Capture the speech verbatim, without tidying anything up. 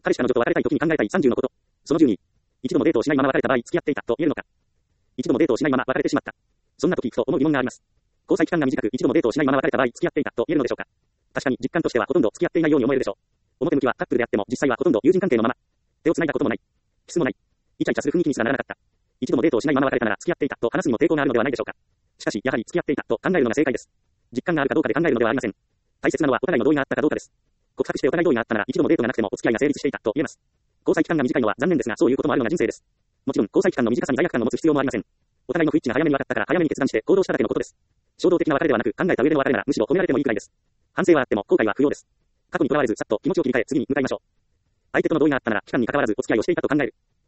彼氏彼女と別れたい時に考えたいさんじゅうのこと。そのじゅうに。一度もデートをしないまま別れた場合、付き合っていたと言えるのか。一度もデートをしないまま別れてしまった。そんな時、ふと思う疑問があります。交際期間が短く、一度もデートをしないまま別れた場合、付き合っていたと言えるのでしょうか。確かに、実感としてはほとんど付き合っていないように思えるでしょう。表向きはカップルであっても、実際はほとんど友人関係のまま。手を繋いだこともない。キスもない。イチャイチャする雰囲気にすらならなかった。一度もデートをしないまま別れたなら、付き合っていたと話すにも抵抗があるのではないでしょうか。しかし、やはり付き合っていたと考えるのが正解です。実感があるかどうかで考えるのではありません。大切なのはお互いの同意があったかどうかです。告白してお互い同意があったなら、一度もデートがなくてもお付き合いが成立していたと言えます。交際期間が短いのは残念ですが、そういうこともあるのが人生です。もちろん、交際期間の短さに罪悪感を持つ必要もありません。お互いの不一致が早めに分かったから早めに決断して行動しただけのことです。衝動的な別れではなく、考えた上での別れならむしろ褒められてもいいくらいです。反省はあっても後悔は不要です。過去にとらわれず、さっと気持ちを切り替え、次に向かいましょう。相手との同意があったなら、期間に関わらずお付き合いをしていたと考える。